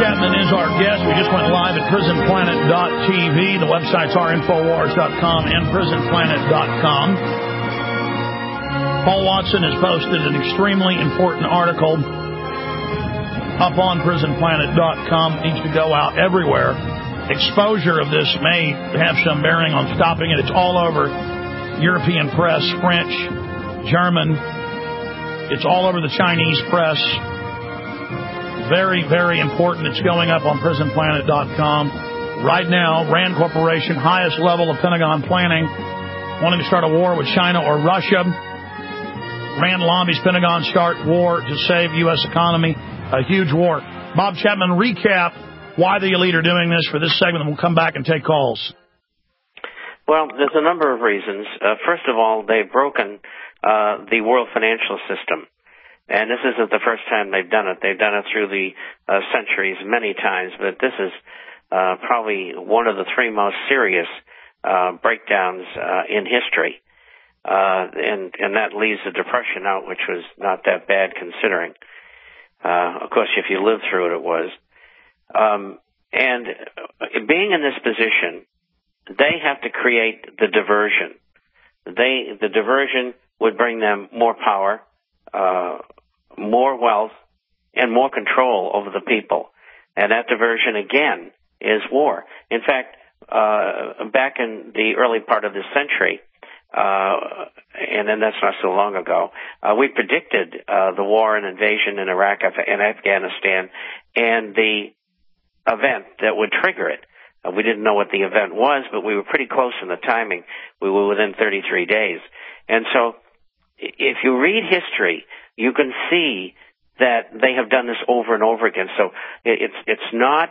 Chapman is our guest. We just went live at prisonplanet.tv. The websites are Infowars.com and prisonplanet.com. Paul Watson has posted an extremely important article up on prisonplanet.com. It needs to go out everywhere. Exposure of this may have some bearing on stopping it. It's all over European press, French, German. It's all over the Chinese press. Very, very important. It's going up on prisonplanet.com. Right now, RAND Corporation, highest level of Pentagon planning, wanting to start a war with China or Russia. RAND lobbies Pentagon start war to save U.S. economy. A huge war. Bob Chapman, recap why the elite are doing this for this segment, and we'll come back and take calls. Well, there's a number of reasons. First of all, they've broken the world financial system. And this isn't the first time they've done it. They've done it through the centuries many times, but this is probably one of the three most serious breakdowns in history. And that leaves the Depression out, which was not that bad considering. Of course, if you lived through it, it was. And being in this position, they have to create the diversion. The diversion would bring them more power, more wealth, and more control over the people. And that diversion, again, is war. In fact, back in the early part of this century, and then that's not so long ago, we predicted the war and invasion in Iraq and Afghanistan and the event that would trigger it. We didn't know what the event was, but we were pretty close in the timing. We were within 33 days. And so if you read history, you can see that they have done this over and over again. So it's not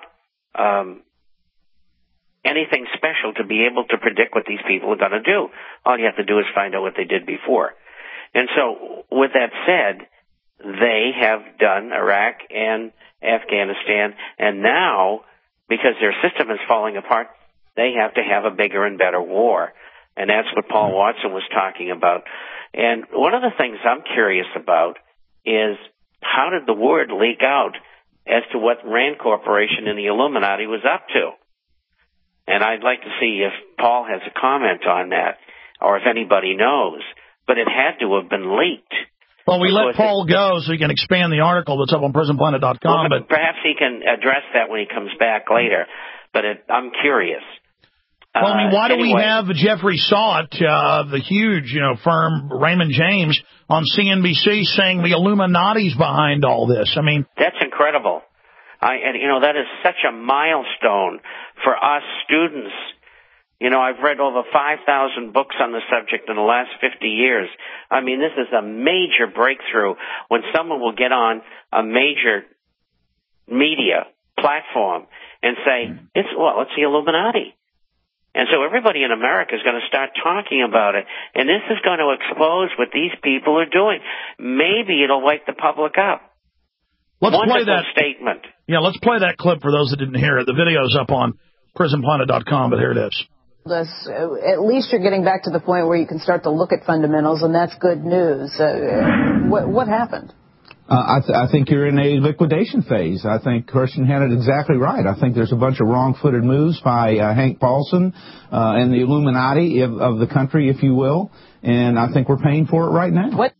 anything special to be able to predict what these people are going to do. All you have to do is find out what they did before. And so with that said, they have done Iraq and Afghanistan, and now, because their system is falling apart, they have to have a bigger and better war. And that's what Paul Watson was talking about. And one of the things I'm curious about is how did the word leak out as to what RAND Corporation and the Illuminati was up to? And I'd like to see if Paul has a comment on that, or if anybody knows. But it had to have been leaked. Well, we let Paul go so he can expand the article that's up on prisonplanet.com. Well, but perhaps he can address that when he comes back later. But I'm curious. Well, I mean, why do we have Jeffrey Salt, the huge, firm, Raymond James, on CNBC saying the Illuminati's behind all this? I mean, that's incredible. That is such a milestone for us students. I've read over 5,000 books on the subject in the last 50 years. I mean, this is a major breakthrough when someone will get on a major media platform and say, it's the Illuminati. And so everybody in America is going to start talking about it. And this is going to expose what these people are doing. Maybe it'll wake the public up. Let's play that statement. Yeah, let's play that clip for those that didn't hear it. The video's up on prisonplanet.com, but here it is. At least you're getting back to the point where you can start to look at fundamentals, and that's good news. What happened? I think you're in a liquidation phase. I think Kirsten had it exactly right. I think there's a bunch of wrong-footed moves by Hank Paulson and the Illuminati of the country, if you will, and I think we're paying for it right now. What?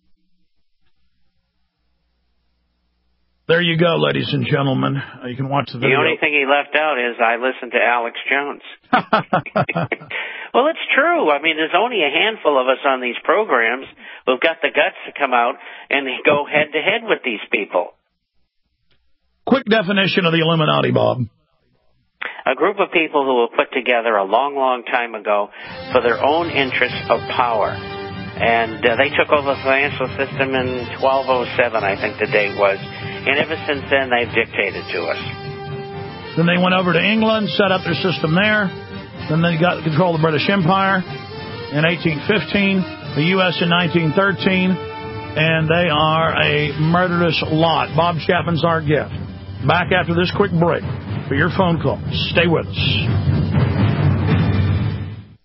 There you go, ladies and gentlemen. You can watch the video. The only thing he left out is I listened to Alex Jones. Well, it's true. I mean, there's only a handful of us on these programs who've got the guts to come out and go head-to-head with these people. Quick definition of the Illuminati, Bob. A group of people who were put together a long, long time ago for their own interests of power. And they took over the financial system in 1207, I think the date was. And ever since then, they've dictated to us. Then they went over to England, set up their system there. Then they got control of the British Empire in 1815, the U.S. in 1913, and they are a murderous lot. Bob Chapman's our guest. Back after this quick break for your phone call. Stay with us.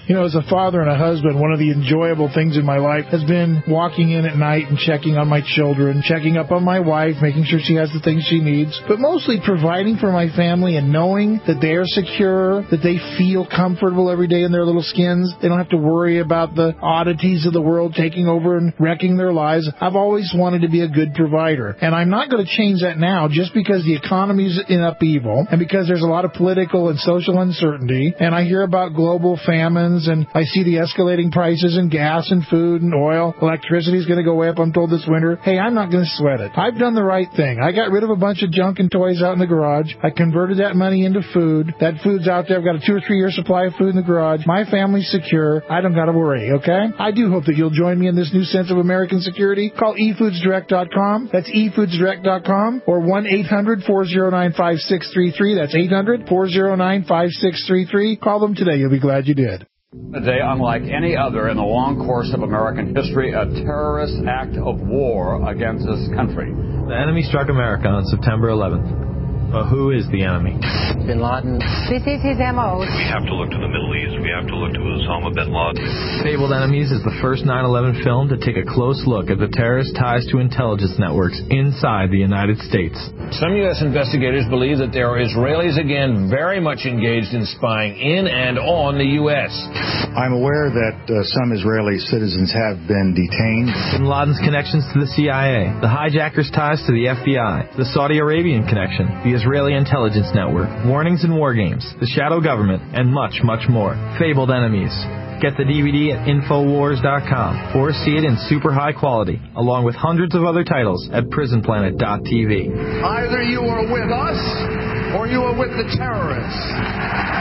You know, as a father and a husband, one of the enjoyable things in my life has been walking in at night and checking on my children, checking up on my wife, making sure she has the things she needs, but mostly providing for my family and knowing that they are secure, that they feel comfortable every day in their little skins. They don't have to worry about the oddities of the world taking over and wrecking their lives. I've always wanted to be a good provider, and I'm not going to change that now just because the economy's in upheaval and because there's a lot of political and social uncertainty, and I hear about global famines, and I see the escalating prices in gas and food and oil. Electricity is going to go way up, I'm told, this winter. Hey, I'm not going to sweat it. I've done the right thing. I got rid of a bunch of junk and toys out in the garage. I converted that money into food. That food's out there. I've got a 2 or 3 year supply of food in the garage. My family's secure. I don't got to worry, okay? I do hope that you'll join me in this new sense of American security. Call efoodsdirect.com. That's efoodsdirect.com or 1-800-409-5633. That's 800-409-5633. Call them today. You'll be glad you did. A day unlike any other in the long course of American history, a terrorist act of war against this country. The enemy struck America on September 11th. But who is the enemy? Bin Laden. This is his M.O. We have to look to the Middle East. We have to look to Osama bin Laden. Fabled Enemies is the first 9/11 film to take a close look at the terrorist ties to intelligence networks inside the United States. Some U.S. investigators believe that there are Israelis again very much engaged in spying in and on the U.S. I'm aware that some Israeli citizens have been detained. Bin Laden's connections to the CIA, the hijackers' ties to the FBI, the Saudi Arabian connection, the Israeli intelligence network, warnings and war games, the shadow government, and much, much more. Fabled Enemies. Get the DVD at Infowars.com or see it in super high quality, along with hundreds of other titles at PrisonPlanet.tv. Either you are with us or you are with the terrorists.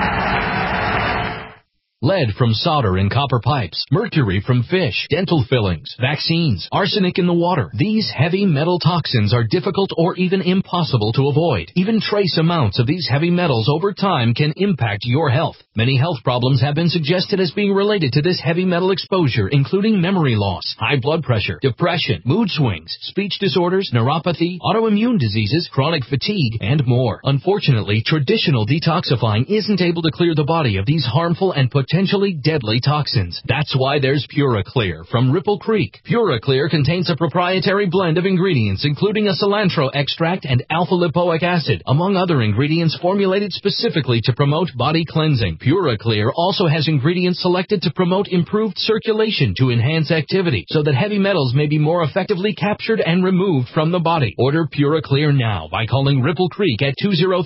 Lead from solder in copper pipes, mercury from fish, dental fillings, vaccines, arsenic in the water. These heavy metal toxins are difficult or even impossible to avoid. Even trace amounts of these heavy metals over time can impact your health. Many health problems have been suggested as being related to this heavy metal exposure, including memory loss, high blood pressure, depression, mood swings, speech disorders, neuropathy, autoimmune diseases, chronic fatigue, and more. Unfortunately, traditional detoxifying isn't able to clear the body of these harmful and potentially deadly toxins. That's why there's PuraClear from Ripple Creek. PuraClear contains a proprietary blend of ingredients, including a cilantro extract and alpha-lipoic acid, among other ingredients formulated specifically to promote body cleansing. PuraClear also has ingredients selected to promote improved circulation to enhance activity, so that heavy metals may be more effectively captured and removed from the body. Order PuraClear now by calling Ripple Creek at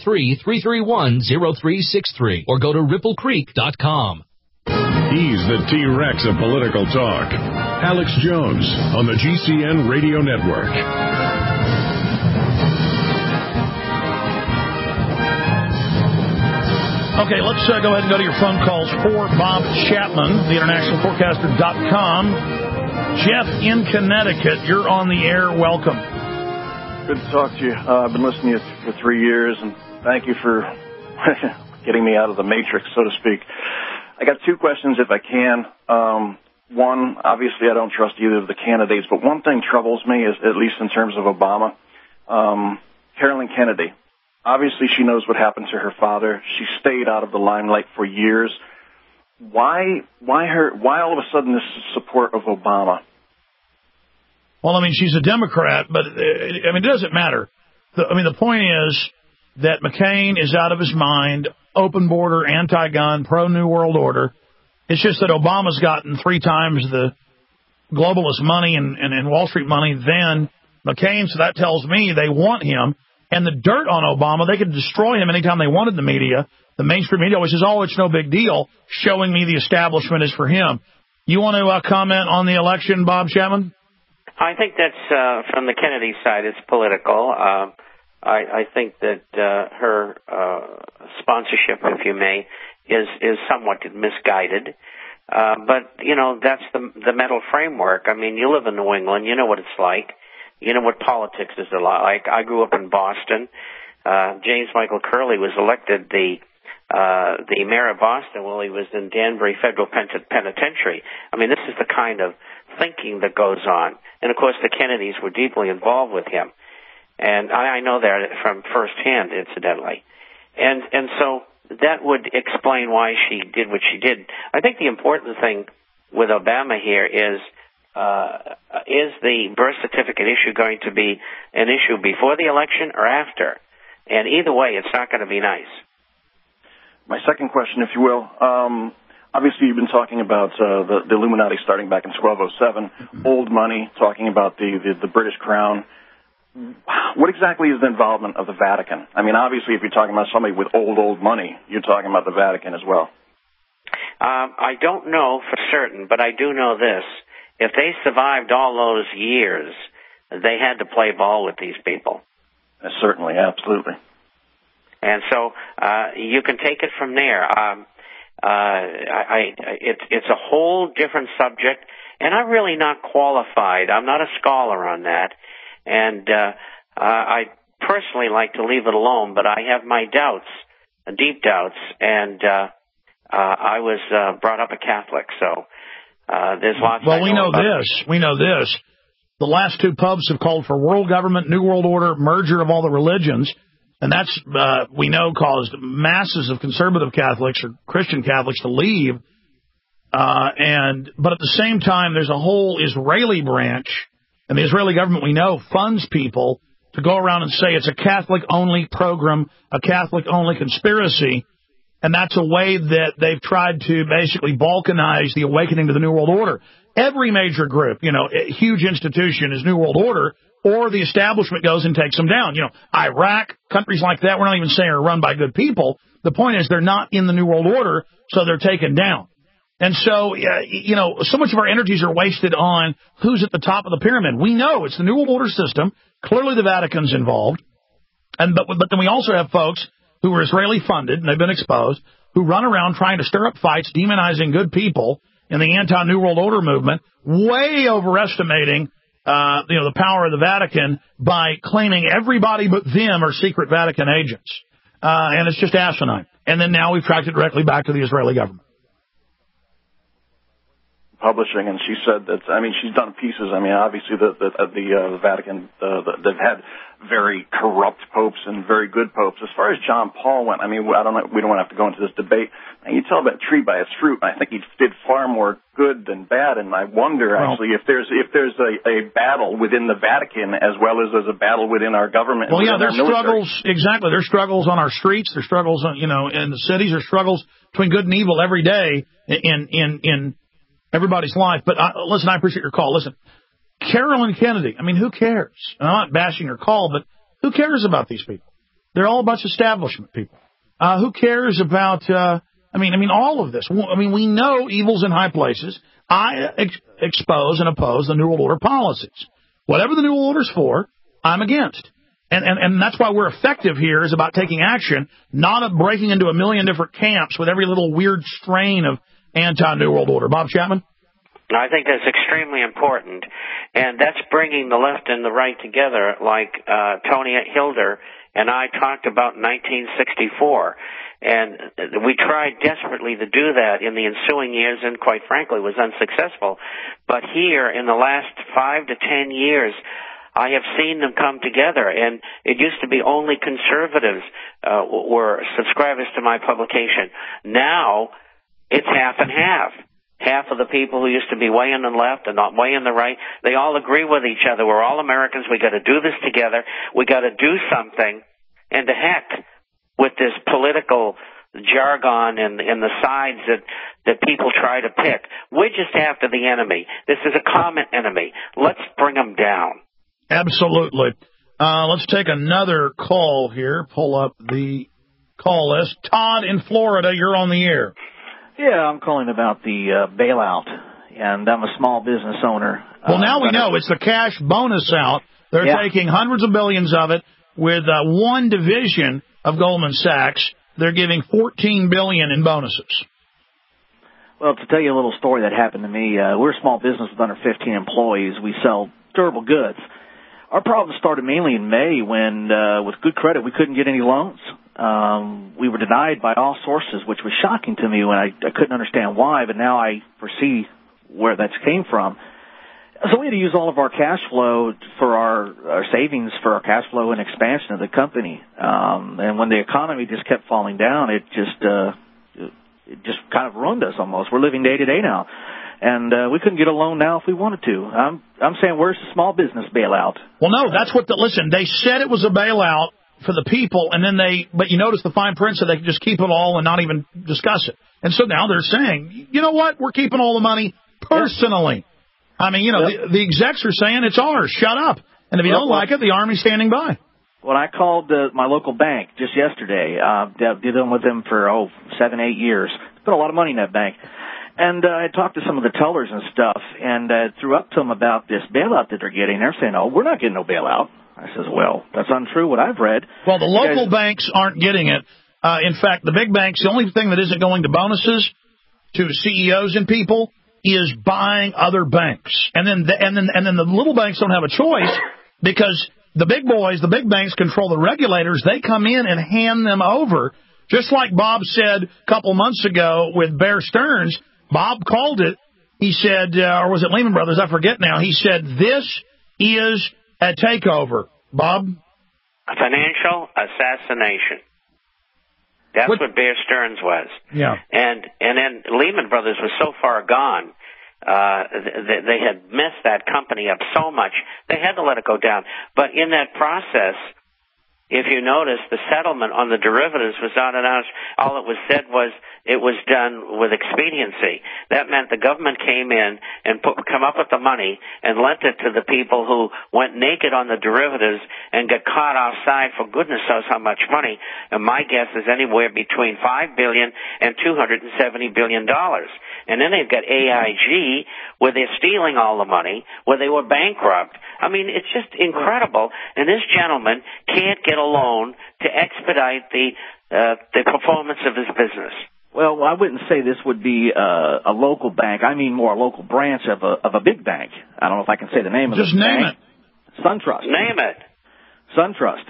203-331-0363 or go to ripplecreek.com. He's the T-Rex of political talk. Alex Jones on the GCN Radio Network. Okay, let's go ahead and go to your phone calls for Bob Chapman, the internationalforecaster.com. Jeff in Connecticut, you're on the air. Welcome. Good to talk to you. I've been listening to you for 3 years, and thank you for getting me out of the matrix, so to speak. I got 2 questions, if I can. One, obviously I don't trust either of the candidates, but one thing troubles me, is, at least in terms of Obama. Carolyn Kennedy. Obviously she knows what happened to her father. She stayed out of the limelight for years. Why all of a sudden this support of Obama? Well, I mean, she's a Democrat, but, it doesn't matter. The point is that McCain is out of his mind, open border, anti-gun, pro-New World Order. It's just that Obama's gotten 3 times the globalist money and Wall Street money than McCain, so that tells me they want him. And the dirt on Obama, they could destroy him anytime they wanted, the media. The mainstream media always says, oh, it's no big deal, showing me the establishment is for him. You want to comment on the election, Bob Chapman? I think that's from the Kennedy side. It's political. I think that her sponsorship, if you may, is somewhat misguided. But that's the mental framework. I mean, you live in New England. You know what it's like. You know what politics is like. I grew up in Boston. James Michael Curley was elected the mayor of Boston while he was in Danbury Federal Penitentiary. I mean, this is the kind of thinking that goes on. And, of course, the Kennedys were deeply involved with him. And I know that from firsthand, incidentally. And so that would explain why she did what she did. I think the important thing with Obama here is the birth certificate issue going to be an issue before the election or after? And either way, it's not going to be nice. My second question, if you will, obviously you've been talking about the Illuminati starting back in 1207, old money, talking about the British Crown. What exactly is the involvement of the Vatican? I mean, obviously, if you're talking about somebody with old money, you're talking about the Vatican as well. I don't know for certain, but I do know this. If they survived all those years, they had to play ball with these people. Certainly, absolutely. And so you can take it from there. It's a whole different subject, and I'm really not qualified. I'm not a scholar on that. And I personally like to leave it alone, but I have my doubts, deep doubts, and I was brought up a Catholic, so there's lots. Well, we know this. The last two popes have called for world government, new world order, merger of all the religions, and that's we know caused masses of conservative Catholics or Christian Catholics to leave. But at the same time, there's a whole Israeli branch. And the Israeli government, we know, funds people to go around and say it's a Catholic-only program, a Catholic-only conspiracy, and that's a way that they've tried to basically balkanize the awakening to the New World Order. Every major group, a huge institution is New World Order, or the establishment goes and takes them down. Iraq, countries like that, we're not even saying are run by good people. The point is they're not in the New World Order, so they're taken down. And so, so much of our energies are wasted on who's at the top of the pyramid. We know it's the New World Order system. Clearly the Vatican's involved. But then we also have folks who are Israeli funded, and they've been exposed, who run around trying to stir up fights, demonizing good people in the anti-New World Order movement, way overestimating, the power of the Vatican by claiming everybody but them are secret Vatican agents. And it's just asinine. And then now we've tracked it directly back to the Israeli government. Publishing, and she said that, she's done pieces. Obviously the Vatican, they've had very corrupt popes and very good popes. As far as John Paul went, we don't have to go into this debate. And you tell about a tree by its fruit. I think he did far more good than bad, and I wonder actually if there's a battle within the Vatican as well as there's a battle within our government. Well, yeah, there's struggles, exactly. There's struggles on our streets. There's struggles, in the cities. There's struggles between good and evil every day in everybody's life. But listen, I appreciate your call. Listen, Carolyn Kennedy, who cares? And I'm not bashing her call, but who cares about these people? They're all a bunch of establishment people. Who cares about, all of this? We know evil's in high places. I expose and oppose the New World Order policies. Whatever the New World Order's for, I'm against. And that's why we're effective here, is about taking action, not breaking into a million different camps with every little weird strain of anti-New World Order. Bob Chapman? I think that's extremely important, and that's bringing the left and the right together, like Tony Hilder and I talked about in 1964. And we tried desperately to do that in the ensuing years, and quite frankly was unsuccessful. But here, in the last 5 to 10 years, I have seen them come together, and it used to be only conservatives were subscribers to my publication. Now it's half and half. Half of the people who used to be way in the left and not way in the right, they all agree with each other. We're all Americans. We got to do this together. We got to do something. And to heck with this political jargon and the sides that people try to pick. We're just after the enemy. This is a common enemy. Let's bring them down. Absolutely. Let's take another call here. Pull up the call list. Todd in Florida, you're on the air. Yeah, I'm calling about the bailout, and I'm a small business owner. Well, now we know it's the cash bonus out. They're taking hundreds of billions of it with one division of Goldman Sachs. They're giving $14 billion in bonuses. Well, to tell you a little story that happened to me, we're a small business with under 15 employees. We sell durable goods. Our problem started mainly in May when, with good credit, we couldn't get any loans. We were denied by all sources, which was shocking to me when I couldn't understand why, but now I foresee where that came from. So we had to use all of our cash flow for our savings for our cash flow and expansion of the company. And when the economy just kept falling down, it just kind of ruined us almost. We're living day to day now. And we couldn't get a loan now if we wanted to. I'm saying, where's the small business bailout? Well, no, that's what listen, they said it was a bailout for the people, and then but you notice the fine print said they could just keep it all and not even discuss it. And so now they're saying, you know what, we're keeping all the money personally. I mean, the execs are saying it's ours, shut up. And if you don't like it, the Army's standing by. When I called my local bank just yesterday, dealing with them for 7-8 years, put a lot of money in that bank. And I talked to some of the tellers and stuff, and threw up to them about this bailout that they're getting. They're saying, we're not getting no bailout. I says, well, that's untrue what I've read. Well, the local banks aren't getting it. In fact, the big banks, the only thing that isn't going to bonuses to CEOs and people is buying other banks. And then the little banks don't have a choice because the big boys, the big banks control the regulators. They come in and hand them over. Just like Bob said a couple months ago with Bear Stearns, Bob called it. He said, or was it Lehman Brothers? I forget now. He said, this is a takeover. Bob? A financial assassination. That's what Bear Stearns was. Yeah. And then Lehman Brothers was so far gone, they had messed that company up so much, they had to let it go down. But in that process, if you notice, the settlement on the derivatives was not announced. All it was said was it was done with expediency. That meant the government came in and come up with the money and lent it to the people who went naked on the derivatives and got caught offside for goodness knows how much money. And my guess is anywhere between $5 billion and $270 billion. And then they've got AIG, where they're stealing all the money, where they were bankrupt. I mean, it's just incredible. And this gentleman can't get a loan to expedite the performance of his business. Well, I wouldn't say this would be a local bank. I mean more a local branch of a big bank. I don't know if I can say the name of it. Just name it. SunTrust. Name it. SunTrust.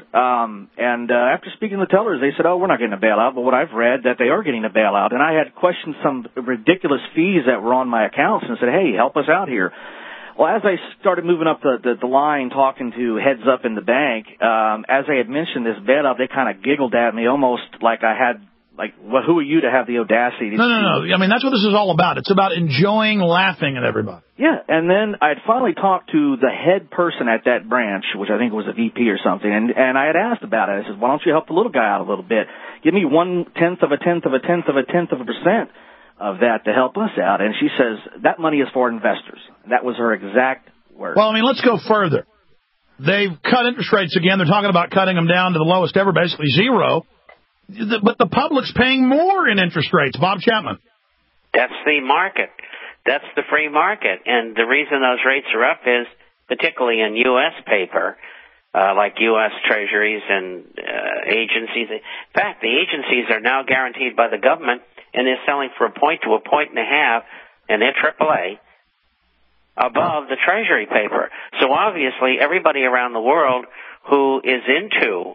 And after speaking to the tellers, they said, we're not getting a bailout. But what I've read, that they are getting a bailout. And I had questioned some ridiculous fees that were on my accounts and said, hey, help us out here. Well, as I started moving up the line, talking to heads up in the bank, as I had mentioned this bailout, they kind of giggled at me almost like I had, well, who are you to have the audacity? No. I mean, that's what this is all about. It's about enjoying laughing at everybody. Yeah, and then I'd finally talked to the head person at that branch, which I think was a VP or something, and I had asked about it. I said, why don't you help the little guy out a little bit? Give me 1/10 of a tenth of a tenth of a tenth of a percent of that to help us out. And she says, that money is for investors. That was her exact word. Well, I mean, let's go further. They've cut interest rates again. They're talking about cutting them down to the lowest ever, basically zero. But the public's paying more in interest rates. Bob Chapman. That's the market. That's the free market. And the reason those rates are up is, particularly in U.S. paper, like U.S. treasuries and agencies. In fact, the agencies are now guaranteed by the government, and they're selling for 1 point to 1.5 points, and they're AAA, above the treasury paper. So obviously everybody around the world who is into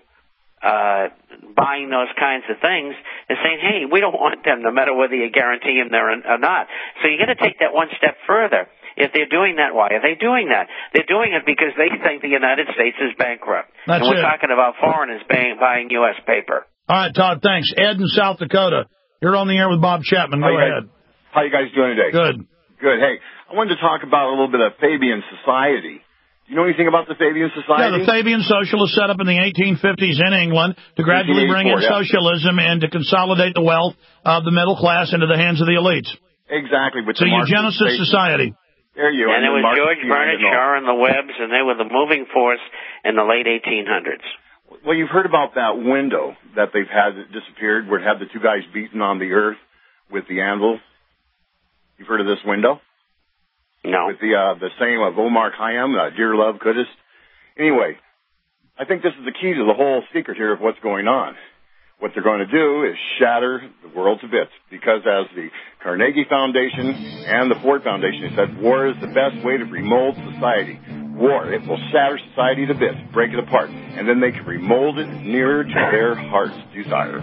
buying those kinds of things is saying, hey, we don't want them no matter whether you guarantee them there or not. So you got to take that one step further. If they're doing that, why are they doing that? They're doing it because they think the United States is bankrupt. That's and we're it. talking about foreigners buying U.S. paper. All right, Todd, thanks. Ed in South Dakota, you're on the air with Bob Chapman. Go ahead. How you guys doing today? Good. Good. Hey, I wanted to talk about a little bit of Fabian Society. You know anything about the Fabian Society? Yeah, the Fabian Socialists set up in the 1850s in England to gradually bring in socialism and to consolidate the wealth of the middle class into the hands of the elites. Exactly. It's a eugenicist society. There you And it was George Bernard Shaw and the Webbs, and they were the moving force in the late 1800s. Well, you've heard about that window that they've had that disappeared, where it had the two guys beating on the earth with the anvil. You've heard of this window? No. With the saying of Omar Khayyam, dear love, couldst. Anyway, I think this is the key to the whole secret here of what's going on. What they're going to do is shatter the world to bits, because as the Carnegie Foundation and the Ford Foundation said, war is the best way to remold society. War, it will shatter society to bits, break it apart, and then they can remold it nearer to their heart's desire.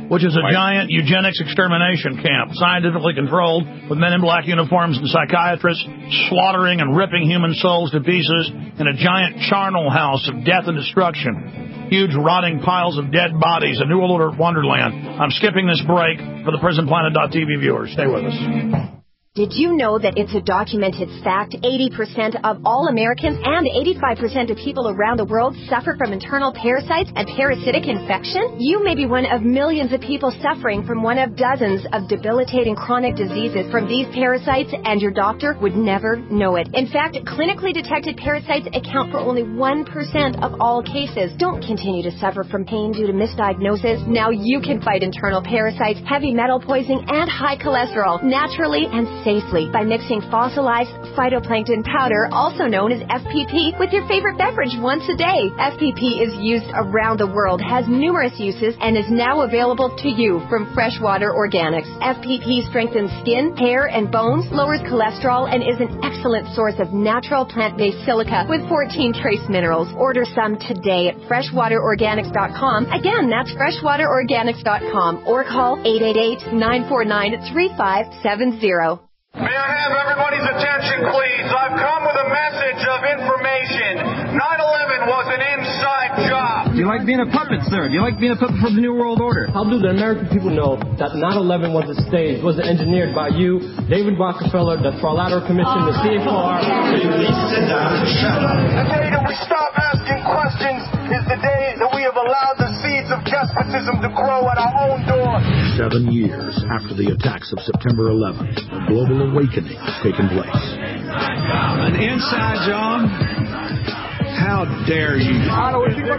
which is a giant eugenics extermination camp, scientifically controlled, with men in black uniforms and psychiatrists slaughtering and ripping human souls to pieces in a giant charnel house of death and destruction. Huge rotting piles of dead bodies, a new wonderland. I'm skipping this break for the PrisonPlanet.tv viewers. Stay with us. Did you know that it's a documented fact 80% of all Americans and 85% of people around the world suffer from internal parasites and parasitic infection? You may be one of millions of people suffering from one of dozens of debilitating chronic diseases from these parasites, and your doctor would never know it. In fact, clinically detected parasites account for only 1% of all cases. Don't continue to suffer from pain due to misdiagnosis. Now you can fight internal parasites, heavy metal poisoning, and high cholesterol naturally and safely by mixing fossilized phytoplankton powder, also known as FPP, with your favorite beverage once a day. FPP is used around the world, has numerous uses, and is now available to you from Freshwater Organics. FPP strengthens skin, hair, and bones, lowers cholesterol, and is an excellent source of natural plant-based silica with 14 trace minerals. Order some today at freshwaterorganics.com. Again, that's freshwaterorganics.com, or call 888-949-3570. May I have everybody's attention, please? I've come with a message of information. 9/11 was an inside job. Do you like being a puppet, sir? Do you like being a puppet for the New World Order? How do the American people know that 9/11 was staged, was engineered by you, David Rockefeller, the Trilateral Commission, the CFR? Sit down and shut up. The day that we stop asking questions is the day that we have allowed the seeds of despotism to grow at our own door. 7 years after the attacks of September 11th, a global awakening has taken place. An inside job? How dare you? If you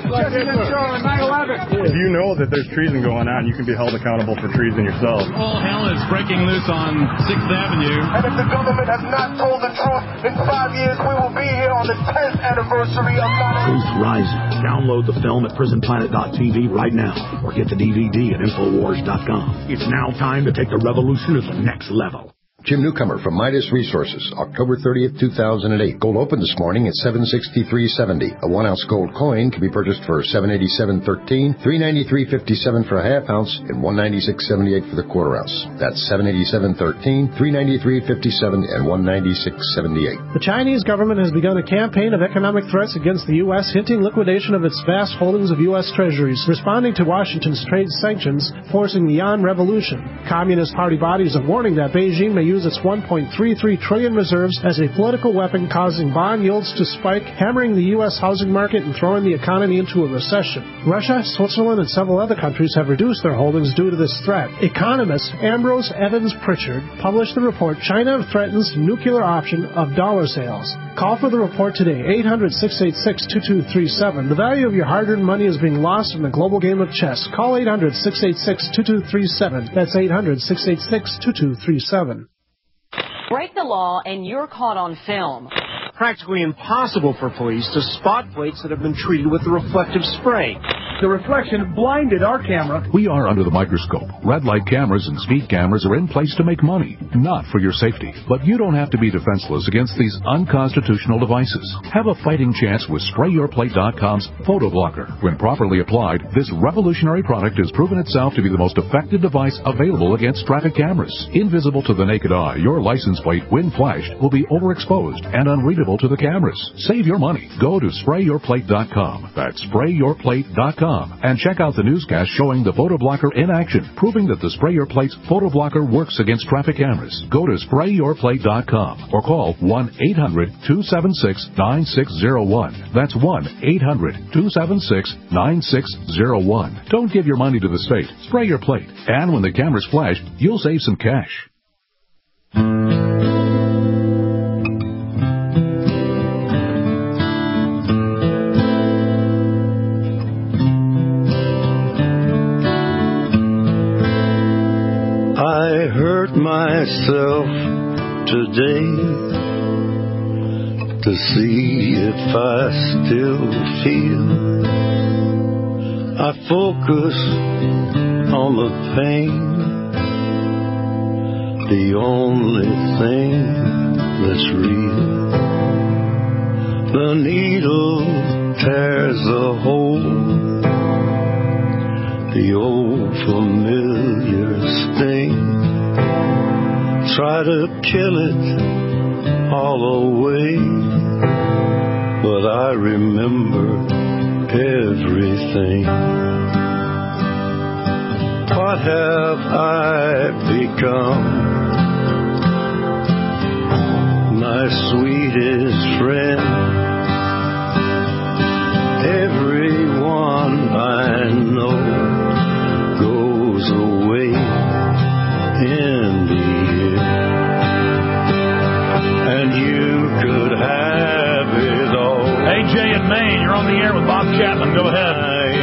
know that there's treason going on, you can be held accountable for treason yourself. All hell is breaking loose on 6th Avenue. And if the government has not told the truth, in 5 years we will be here on the 10th anniversary of 9/11. Truth Rising. Download the film at PrisonPlanet.tv right now, or get the DVD at Infowars.com. It's now time to take the revolution to the next level. Jim Newcomer from Midas Resources, October 30th, 2008. Gold opened this morning at $763.70. A 1-ounce gold coin can be purchased for $787.13, $393.57 for a half-ounce, and $196.78 for the quarter-ounce. That's $787.13, $393.57, and $196.78. The Chinese government has begun a campaign of economic threats against the U.S., hinting liquidation of its vast holdings of U.S. treasuries, responding to Washington's trade sanctions, forcing the Yuan revolution. Communist Party bodies are warning that Beijing may use its $1.33 trillion reserves as a political weapon, causing bond yields to spike, hammering the U.S. housing market and throwing the economy into a recession. Russia, Switzerland, and several other countries have reduced their holdings due to this threat. Economist Ambrose Evans Pritchard published the report, China Threatens Nuclear Option of Dollar Sales. Call for the report today, 800-686-2237. The value of your hard-earned money is being lost in the global game of chess. Call 800-686-2237. That's 800-686-2237. Break the law and you're caught on film. Practically impossible for police to spot plates that have been treated with the reflective spray. The reflection blinded our camera. We are under the microscope. Red light cameras and speed cameras are in place to make money, not for your safety. But you don't have to be defenseless against these unconstitutional devices. Have a fighting chance with SprayYourPlate.com's Photo Blocker. When properly applied, this revolutionary product has proven itself to be the most effective device available against traffic cameras. Invisible to the naked eye, your license plate, when flashed, will be overexposed and unreadable to the cameras. Save your money. Go to SprayYourPlate.com. That's SprayYourPlate.com. And check out the newscast showing the Photo Blocker in action, proving that the Spray Your Plate's Photo Blocker works against traffic cameras. Go to SprayYourPlate.com or call 1-800-276-9601. That's 1-800-276-9601. Don't give your money to the state. Spray your plate. And when the camera's flashed, you'll save some cash. I hurt myself today to see if I still feel. I focus on the pain, the only thing that's real. The needle tears a hole the old familiar sting. Try to kill it all away, but I remember everything. What have I become? My sweetest friend. Everyone I know goes away in the end, and you could have it all. AJ in Maine, you're on the air with Bob Chapman. Go ahead.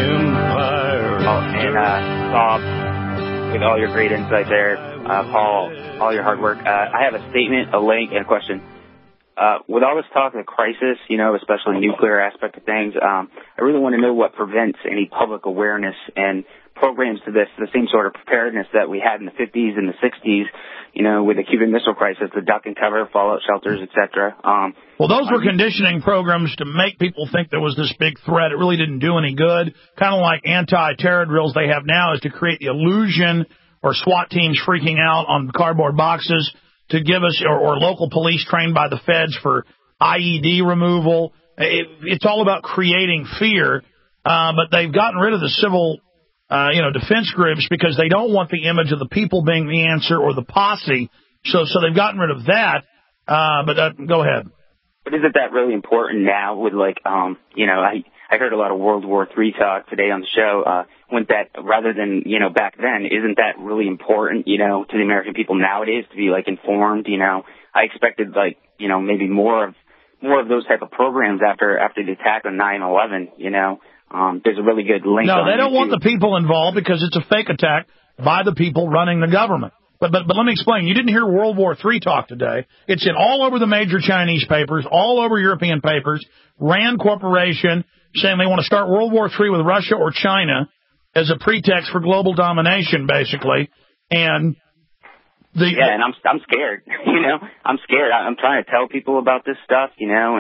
Bob, with all your great insight there, Paul, all your hard work. I have a statement, a link, and a question. With all this talk of the crisis, especially nuclear aspect of things, I really want to know what prevents any public awareness and programs to this, the same sort of preparedness that we had in the 50s and the 60s, with the Cuban Missile Crisis, the duck and cover, fallout shelters, etc. Well, those were conditioning programs to make people think there was this big threat. It really didn't do any good. Kind of like anti-terror drills they have now is to create the illusion, or SWAT teams freaking out on cardboard boxes to give us, or local police trained by the feds for IED removal. It's all about creating fear, but they've gotten rid of the civil defense groups because they don't want the image of the people being the answer or the posse. So they've gotten rid of that. Go ahead. But isn't that really important now with I heard a lot of World War III talk today on the show. Wouldn't that, rather than, back then, isn't that really important, to the American people nowadays to be informed? I expected maybe more of those type of programs after the attack on 9/11, There's a really good link. No, they don't want the people involved because it's a fake attack by the people running the government. But let me explain. You didn't hear World War III talk today. It's in all over the major Chinese papers, all over European papers. Rand Corporation saying they want to start World War III with Russia or China as a pretext for global domination, basically. And and I'm scared. I'm scared. I'm trying to tell people about this stuff.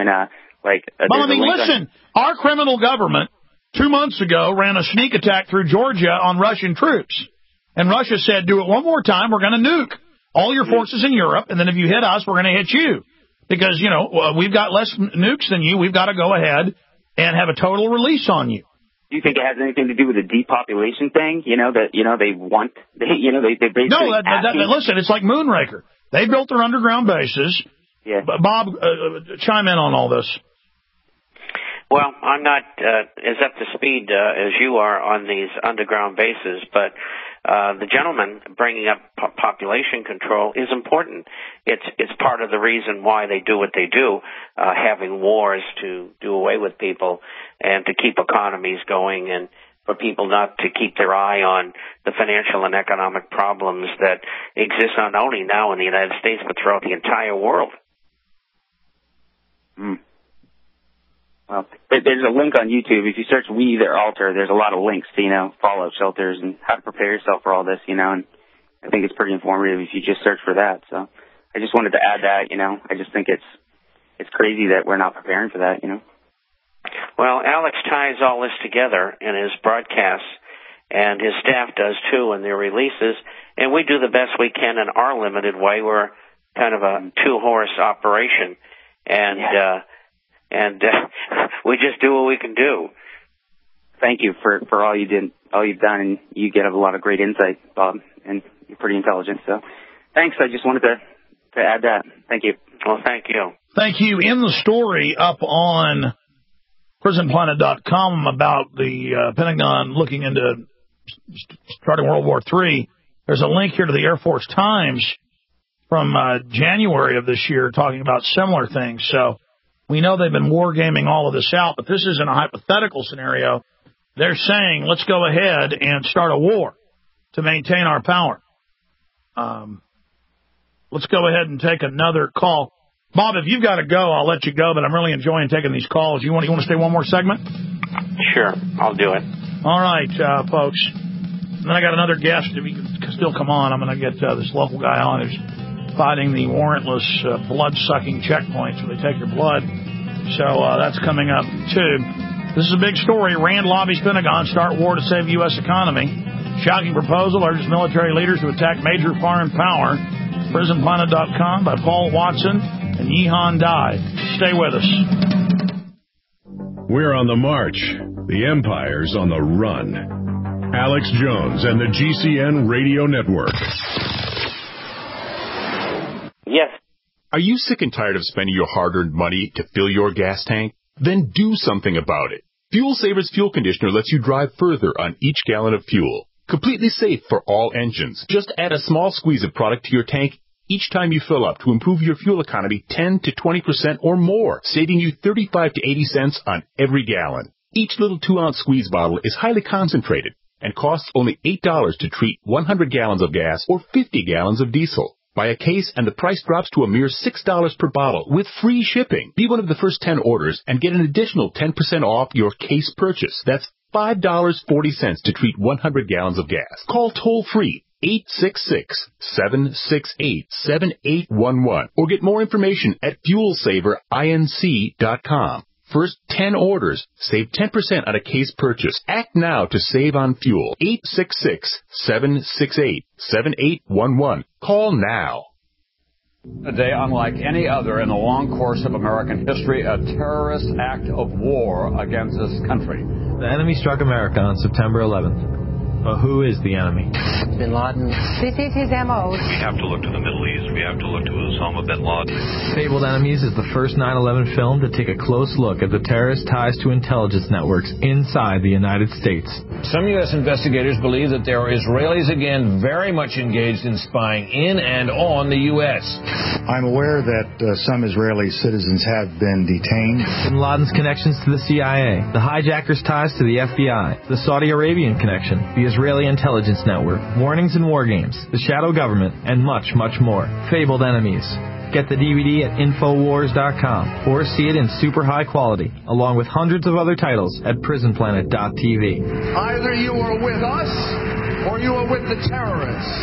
Listen. Our criminal government 2 months ago ran a sneak attack through Georgia on Russian troops. And Russia said, do it one more time, we're going to nuke all your forces in Europe, and then if you hit us, we're going to hit you. Because, we've got less nukes than you. We've got to go ahead and have a total release on you. Do you think it has anything to do with the depopulation thing? They want, they basically... No, listen, it's like Moonraker. They built their underground bases. Yeah. Bob, chime in on all this. Well, I'm not as up to speed as you are on these underground bases, but the gentleman bringing up population control is important. It's part of the reason why they do what they do, having wars to do away with people and to keep economies going, and for people not to keep their eye on the financial and economic problems that exist not only now in the United States but throughout the entire world. Well, there's a link on YouTube. If you search We Their Altar, there's a lot of links to, fallout shelters and how to prepare yourself for all this, and I think it's pretty informative if you just search for that. So I just wanted to add that, I just think it's crazy that we're not preparing for that, Well, Alex ties all this together in his broadcasts, and his staff does too in their releases, and we do the best we can in our limited way. We're kind of a two-horse operation, and we just do what we can do. Thank you for all you've done, and you get a lot of great insight, Bob, and you're pretty intelligent. So, thanks. I just wanted to add that. Thank you. Well, thank you. Thank you. In the story up on PrisonPlanet.com about the Pentagon looking into starting World War III, there's a link here to the Air Force Times from January of this year talking about similar things. So we know they've been wargaming all of this out, but this isn't a hypothetical scenario. They're saying, let's go ahead and start a war to maintain our power. Let's go ahead and take another call. Bob, if you've got to go, I'll let you go, but I'm really enjoying taking these calls. You want to stay one more segment? Sure, I'll do it. All right, folks. And then I got another guest. If he can still come on, I'm going to get this local guy on who's fighting the warrantless blood-sucking checkpoints where they take your blood. So that's coming up, too. This is a big story. Rand lobbies Pentagon start war to save U.S. economy. Shocking proposal urges military leaders to attack major foreign power. PrisonPlanet.com by Paul Watson and Yehan Dai. Stay with us. We're on the march. The empire's on the run. Alex Jones and the GCN Radio Network. Yes. Are you sick and tired of spending your hard-earned money to fill your gas tank? Then do something about it. Fuel Savers Fuel Conditioner lets you drive further on each gallon of fuel. Completely safe for all engines. Just add a small squeeze of product to your tank each time you fill up to improve your fuel economy 10 to 20% or more, saving you 35 to 80 cents on every gallon. Each little 2-ounce squeeze bottle is highly concentrated and costs only $8 to treat 100 gallons of gas or 50 gallons of diesel. Buy a case and the price drops to a mere $6 per bottle with free shipping. Be one of the first 10 orders and get an additional 10% off your case purchase. That's $5.40 to treat 100 gallons of gas. Call toll-free 866-768-7811 or get more information at FuelSaverInc.com. First 10 orders, save 10% on a case purchase. Act now to save on fuel. 866-768-7811. Call now. A day unlike any other in the long course of American history, a terrorist act of war against this country. The enemy struck America on September 11th. But who is the enemy? Bin Laden. This is his M.O. We have to look to the Middle East. We have to look to Osama bin Laden. Fabled Enemies is the first 9/11 film to take a close look at the terrorist ties to intelligence networks inside the United States. Some U.S. investigators believe that there are Israelis again very much engaged in spying in and on the U.S. I'm aware that some Israeli citizens have been detained. Bin Laden's connections to the CIA, the hijackers' ties to the FBI, the Saudi Arabian connection, the Israeli intelligence network, warnings and war games, the shadow government, and much, much more. Fabled Enemies. Get the DVD at Infowars.com or see it in super high quality, along with hundreds of other titles at PrisonPlanet.tv. Either you are with us or you are with the terrorists.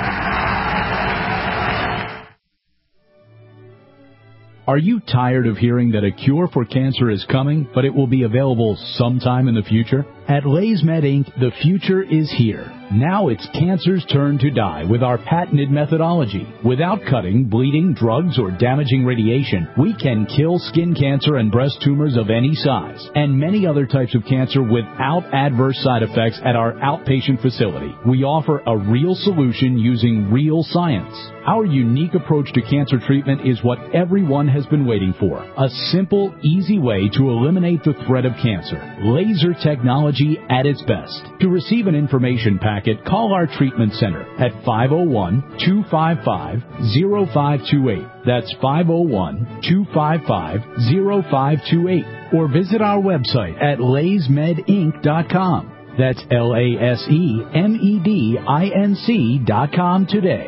Are you tired of hearing that a cure for cancer is coming, but it will be available sometime in the future? At Lay's Med Inc., the future is here. Now it's cancer's turn to die with our patented methodology. Without cutting, bleeding, drugs, or damaging radiation, we can kill skin cancer and breast tumors of any size, and many other types of cancer without adverse side effects at our outpatient facility. We offer a real solution using real science. Our unique approach to cancer treatment is what everyone has been waiting for. A simple, easy way to eliminate the threat of cancer. Laser technology at its best. To receive an information packet, call our treatment center at 501-255-0528. That's 501-255-0528. Or visit our website at LaysMedInc.com. That's LaysMedInc.com today.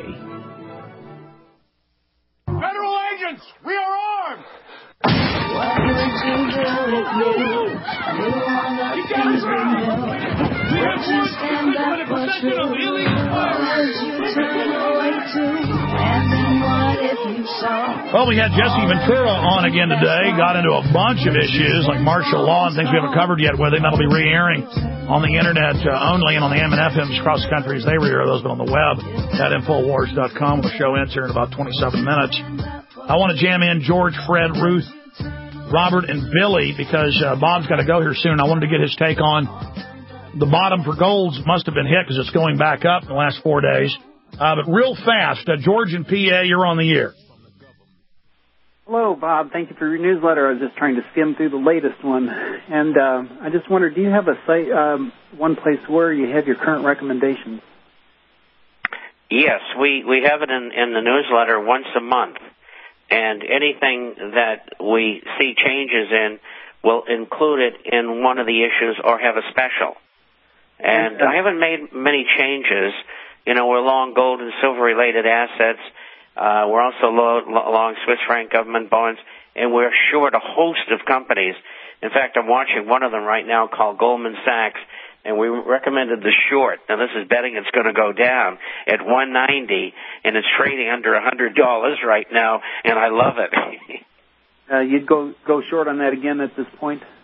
Federal agents, we are armed! What would you do if you want the things we know? Would you stand up for truth? Or would you turn away too? And then what if you saw? Well, we had Jesse Ventura on again today. Got into a bunch of issues like martial law and things we haven't covered yet with him. That'll be re-airing on the internet only and on the AM/FMs across the country as they re-air those, but on the web at Infowars.com. The show ends here in about 27 minutes. I want to jam in George, Fred, Ruth, Robert, and Billy because Bob's got to go here soon. I wanted to get his take on the bottom for golds must have been hit because it's going back up in the last 4 days. But real fast, George in PA, you're on the air. Hello, Bob. Thank you for your newsletter. I was just trying to skim through the latest one. And I just wondered, do you have a site, one place where you have your current recommendations? Yes, we have it in the newsletter once a month. And anything that we see changes in, we'll include it in one of the issues or have a special. And I haven't made many changes. You know, we're long gold and silver-related assets. We're also long Swiss franc government bonds, and we're short a host of companies. In fact, I'm watching one of them right now called Goldman Sachs, and we recommended the short. Now, this is betting it's going to go down at 190, and it's trading under $100 right now, and I love it. You'd go short on that again at this point?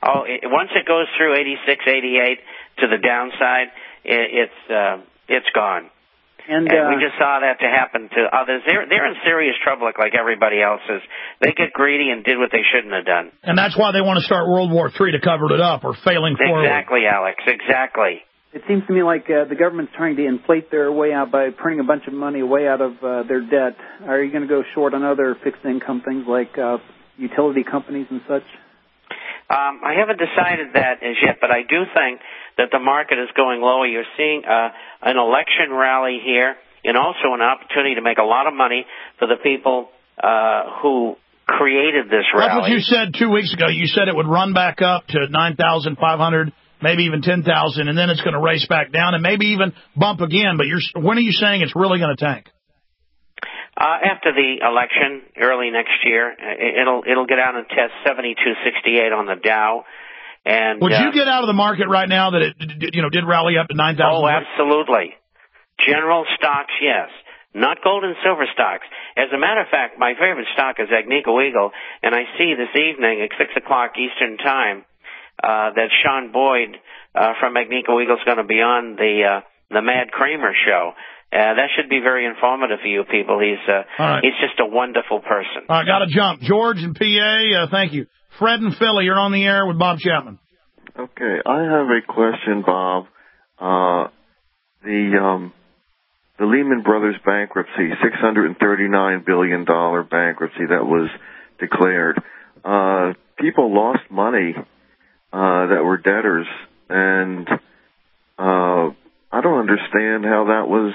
Once it goes through 86, 88 to the downside, it's gone. And we just saw that to happen to others. They're in serious trouble like everybody else is. They get greedy and did what they shouldn't have done. And that's why they want to start World War III, to cover it up, or failing forward. Exactly, Alex, exactly. It seems to me like the government's trying to inflate their way out by printing a bunch of money way out of their debt. Are you going to go short on other fixed income things like utility companies and such? I haven't decided that as yet, but I do think that the market is going lower. You're seeing an election rally here, and also an opportunity to make a lot of money for the people who created this rally. That's what you said 2 weeks ago. You said it would run back up to 9,500, maybe even 10,000, and then it's going to race back down and maybe even bump again. But when are you saying it's really going to tank? After the election, early next year, it'll get out and test 72.68 on the Dow. And would you get out of the market right now that it did rally up to 9,000? Oh, absolutely. General stocks, yes. Not gold and silver stocks. As a matter of fact, my favorite stock is Agnico Eagle, and I see this evening at 6 o'clock Eastern Time that Sean Boyd from Agnico Eagle is going to be on the Mad Kramer show. That should be very informative for you people. He's just a wonderful person. All right, got to jump. George in PA, thank you. Fred in Philly, you're on the air with Bob Chapman. Okay, I have a question, Bob. The Lehman Brothers bankruptcy, $639 billion bankruptcy that was declared. People lost money that were debtors, and I don't understand how that was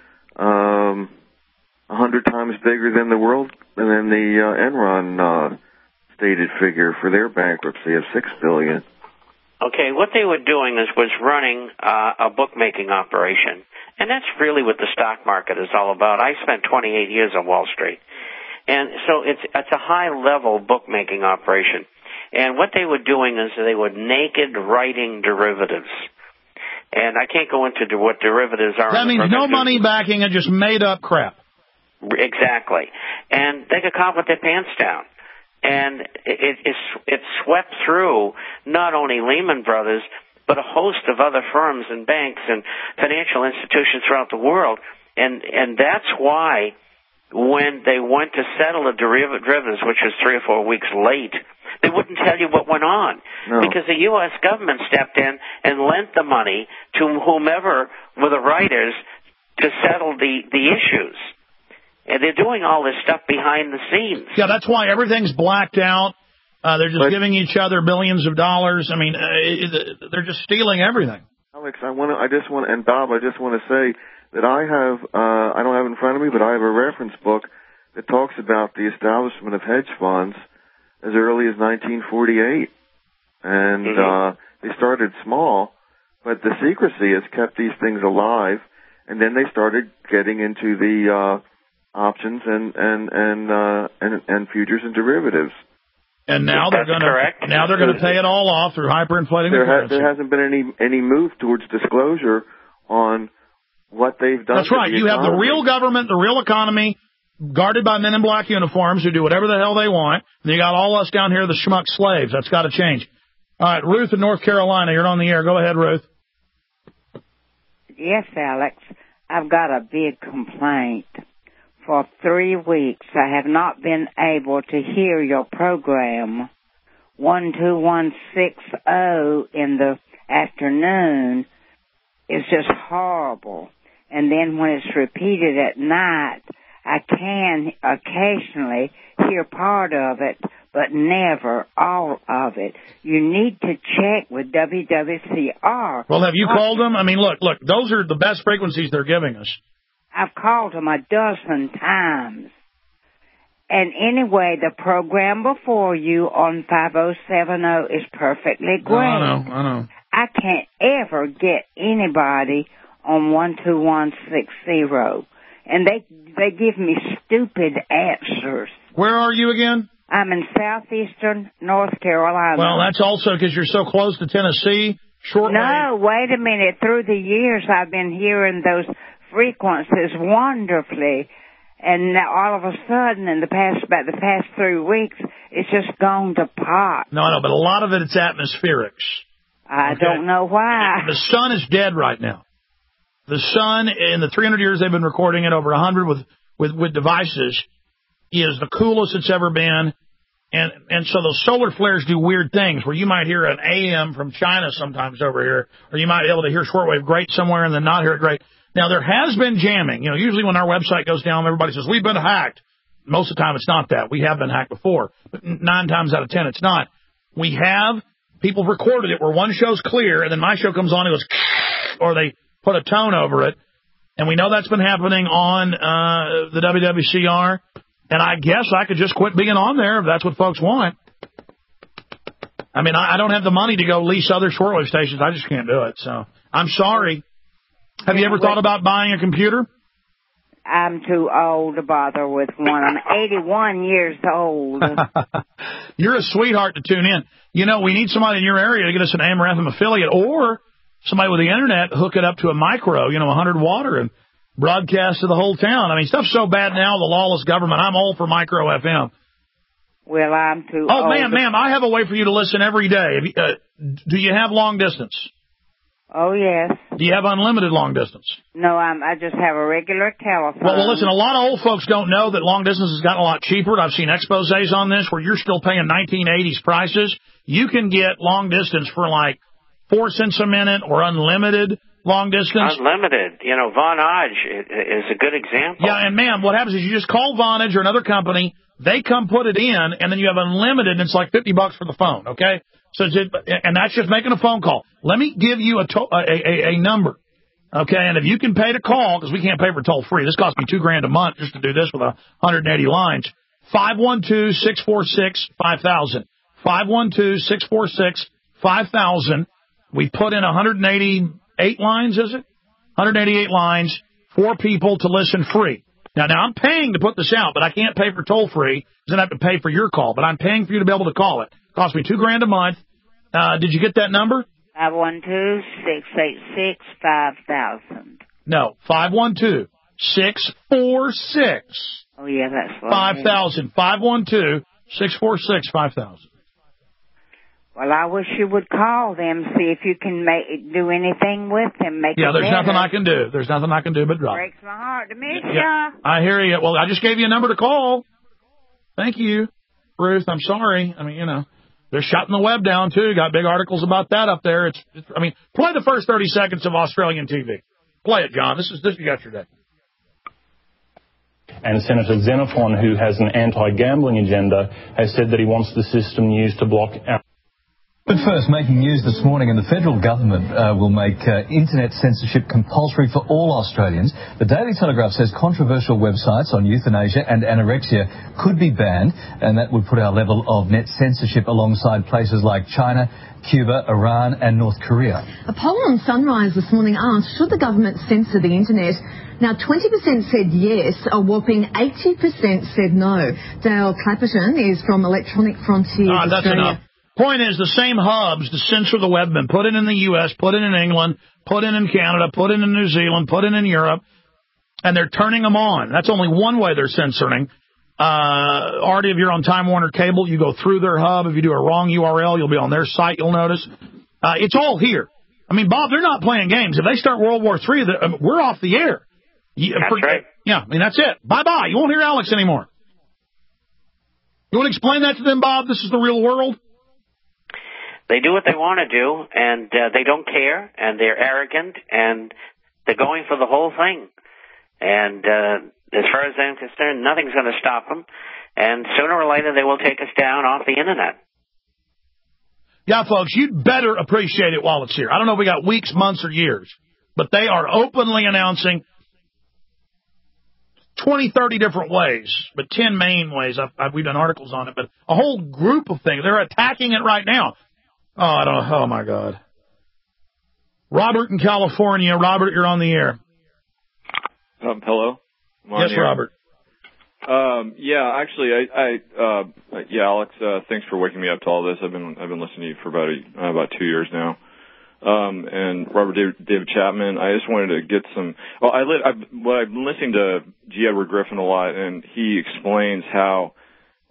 100 times bigger than the Enron stated figure for their bankruptcy of $6 billion. Okay, what they were doing was running a bookmaking operation, and that's really what the stock market is all about. I spent 28 years on Wall Street, and so it's a high-level bookmaking operation. And what they were doing is they were naked writing derivatives. And I can't go into what derivatives are. That means no money backing it, just made-up crap. Exactly. And they got caught with their pants down. And it swept through not only Lehman Brothers, but a host of other firms and banks and financial institutions throughout the world. And that's why when they went to settle the derivatives, which was 3 or 4 weeks late, they wouldn't tell you what went on. No. Because the U.S. government stepped in and lent the money to whomever were the writers to settle the issues. And they're doing all this stuff behind the scenes. Yeah, that's why everything's blacked out. They're just giving each other billions of dollars. I mean, they're just stealing everything. Alex, and Bob, I just want to say that I don't have it in front of me, but I have a reference book that talks about the establishment of hedge funds as early as 1948. And they started small, but the secrecy has kept these things alive. And then they started getting into the options and futures and derivatives. And now they're going to pay it all off through hyperinflating the currency. There hasn't been any move towards disclosure on what they've done. That's right. You have the real government, the real economy, guarded by men in black uniforms who do whatever the hell they want. And you got all us down here, the schmuck slaves. That's got to change. All right, Ruth in North Carolina, you're on the air. Go ahead, Ruth. Yes, Alex. I've got a big complaint. For 3 weeks, I have not been able to hear your program. 12160 in the afternoon is just horrible. And then when it's repeated at night, I can occasionally hear part of it, but never all of it. You need to check with WWCR. Well, have you called them? I mean, look, those are the best frequencies they're giving us. I've called them a dozen times. And anyway, the program before you on 5070 is perfectly great. I know. I can't ever get anybody on 12160. And they give me stupid answers. Where are you again? I'm in southeastern North Carolina. Well, that's also because you're so close to Tennessee. No, wait a minute. Through the years, I've been hearing those frequencies wonderfully, and now all of a sudden, about the past 3 weeks, It's just gone to pot. No, but a lot of it's atmospherics. I don't know why. The sun is dead right now. The sun, in the 300 years they've been recording it, over 100 with devices, is the coolest it's ever been. And so those solar flares do weird things where you might hear an AM from China sometimes over here, or you might be able to hear shortwave great somewhere and then not hear it great. Now, there has been jamming. You know, usually when our website goes down, everybody says, we've been hacked. Most of the time, it's not that. We have been hacked before. But 9 times out of 10, it's not. We have people recorded it where one show's clear, and then my show comes on and goes, or they put a tone over it. And we know that's been happening on the WWCR. And I guess I could just quit being on there if that's what folks want. I mean, I don't have the money to go lease other shortwave stations. I just can't do it. So I'm sorry. Have you ever thought about buying a computer? I'm too old to bother with one. I'm 81 years old. You're a sweetheart to tune in. You know, we need somebody in your area to get us an AM or FM affiliate, or somebody with the internet hook it up to a micro, 100 water, and broadcast to the whole town. I mean, stuff's so bad now, the lawless government. I'm all for micro FM. Well, I'm too old. Oh, ma'am, I have a way for you to listen every day. Do you have long distance? Oh, yes. Do you have unlimited long distance? No, I just have a regular telephone. Well, listen, a lot of old folks don't know that long distance has gotten a lot cheaper. I've seen exposés on this where you're still paying 1980s prices. You can get long distance for like 4 cents a minute or unlimited long distance. Unlimited. Vonage is a good example. Yeah, and ma'am, what happens is you just call Vonage or another company, they come put it in, and then you have unlimited, and it's like $50 for the phone, okay? And that's just making a phone call. Let me give you a number, okay? And if you can pay to call, because we can't pay for toll free. This costs me $2,000 a month just to do this with 180 lines. 512-646-5000. 512-646-5000. We put in 188 lines, is it? 188 lines for people to listen free. Now I'm paying to put this out, but I can't pay for toll free because then I have to pay for your call. But I'm paying for you to be able to call it. Cost me $2,000 a month. Did you get that number? 512-686-5000. No, 512-646. Oh yeah, that's right. 5000. 512-646-5000. Well, I wish you would call them, see if you can do anything with them. There's nothing I can do. There's nothing I can do but drop. Breaks my heart to miss ya. I hear you. Well, I just gave you a number to call. Thank you, Ruth. I'm sorry. I mean, they're shutting the web down, too. Got big articles about that up there. Play the first 30 seconds of Australian TV. Play it, John. This is yesterday. And Senator Xenophon, who has an anti-gambling agenda, has said that he wants the system used to block out. But first, making news this morning, and the federal government will make internet censorship compulsory for all Australians. The Daily Telegraph says controversial websites on euthanasia and anorexia could be banned, and that would put our level of net censorship alongside places like China, Cuba, Iran and North Korea. A poll on Sunrise this morning asked, should the government censor the internet? Now, 20% said yes, a whopping 80% said no. Dale Clapperton is from Electronic Frontiers Australia. That's enough. Point is, the same hubs to censor the web have been put in the U.S., put in England, put in Canada, put in New Zealand, put in Europe, and they're turning them on. That's only one way they're censoring. Artie, if you're on Time Warner Cable, you go through their hub. If you do a wrong URL, you'll be on their site, you'll notice. It's all here. I mean, Bob, they're not playing games. If they start World War III, we're off the air. That's right. Yeah, I mean, that's it. Bye-bye. You won't hear Alex anymore. You want to explain that to them, Bob? This is the real world? They do what they want to do, and they don't care, and they're arrogant, and they're going for the whole thing. And as far as I'm concerned, nothing's going to stop them. And sooner or later, they will take us down off the Internet. Yeah, folks, you'd better appreciate it while it's here. I don't know if we got weeks, months, or years, but they are openly announcing 20, 30 different ways, but 10 main ways. We've done articles on it, but a whole group of things. They're attacking it right now. Oh, I don't know. Oh, my God. Robert in California. Robert, you're on the air. Hello? Yes, Robert. Actually, Alex, thanks for waking me up to all this. I've been listening to you for about 2 years now. And Robert David Chapman, I just wanted to get some, I've been listening to G. Edward Griffin a lot, and he explains how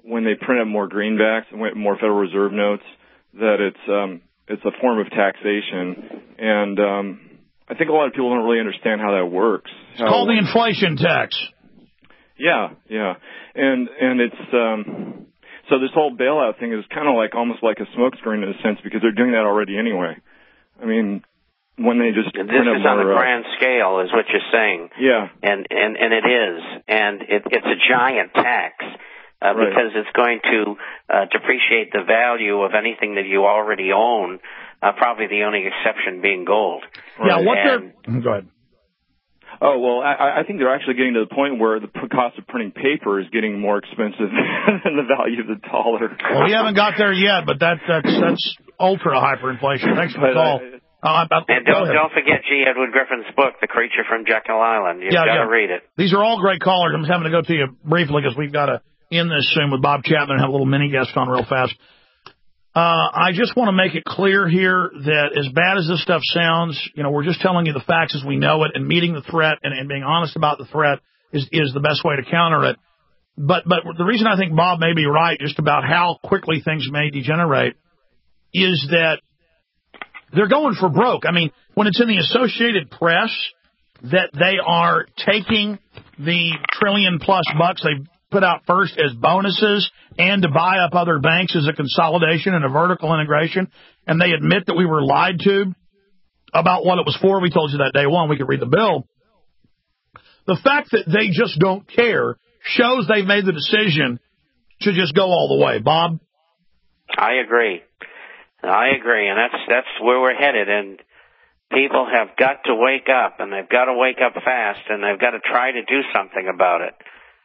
when they print up more greenbacks and more Federal Reserve notes, that it's a form of taxation, and I think a lot of people don't really understand how that works. It's called the inflation tax. Yeah, and it's so this whole bailout thing is kind of like almost like a smokescreen in a sense, because they're doing that already anyway. I mean, when they just this is on a grand scale, is what you're saying. Yeah, and it is, and it's a giant tax. Because it's going to depreciate the value of anything that you already own, probably the only exception being gold. Yeah, go ahead. Oh, well, I think they're actually getting to the point where the cost of printing paper is getting more expensive than the value of the dollar. Well, we haven't got there yet, but that's ultra hyperinflation. Thanks for the call. And don't forget G. Edward Griffin's book, The Creature from Jekyll Island. You've got to read it. These are all great callers. I'm just having to go to you briefly because we've got to end this soon with Bob Chapman and have a little mini guest on real fast. I just want to make it clear here that as bad as this stuff sounds, we're just telling you the facts as we know it, and meeting the threat and being honest about the threat is the best way to counter it. But the reason I think Bob may be right just about how quickly things may degenerate is that they're going for broke. I mean, when it's in the Associated Press that they are taking the $1 trillion+ they've put out first as bonuses and to buy up other banks as a consolidation and a vertical integration, and they admit that we were lied to about what it was for. We told you that day one. We could read the bill. The fact that they just don't care shows they've made the decision to just go all the way. Bob? I agree, and that's where we're headed, and people have got to wake up, and they've got to wake up fast, and they've got to try to do something about it.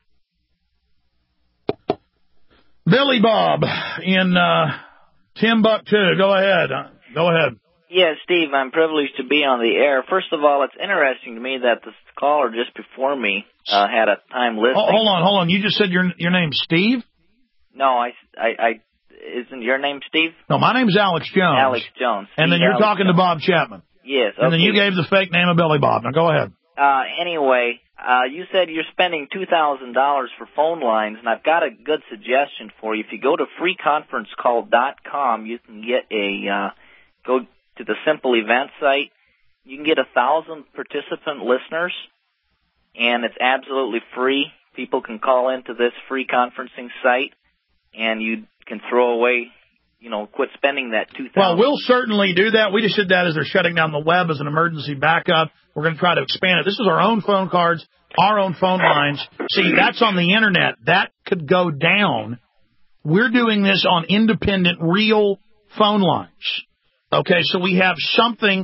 Billy Bob in Timbuktu. Go ahead. Yeah, Steve, I'm privileged to be on the air. First of all, it's interesting to me that the caller just before me had a time listening. Hold on. You just said your name's Steve? No, isn't your name Steve? No, my name's Alex Jones. Alex Jones. And then you're talking to Bob Chapman. Yes. Okay. And then you gave the fake name of Billy Bob. Now go ahead. Anyway, you said you're spending $2,000 for phone lines, and I've got a good suggestion for you. If you go to freeconferencecall.com, you can get go to the Simple Event site. You can get 1,000 participant listeners, and it's absolutely free. People can call into this free conferencing site, and you can throw away, quit spending that $2,000. Well, we'll certainly do that. We just did that as they're shutting down the web as an emergency backup. We're going to try to expand it. This is our own phone cards, our own phone lines. See, that's on the Internet. That could go down. We're doing this on independent, real phone lines. Okay, so we have something,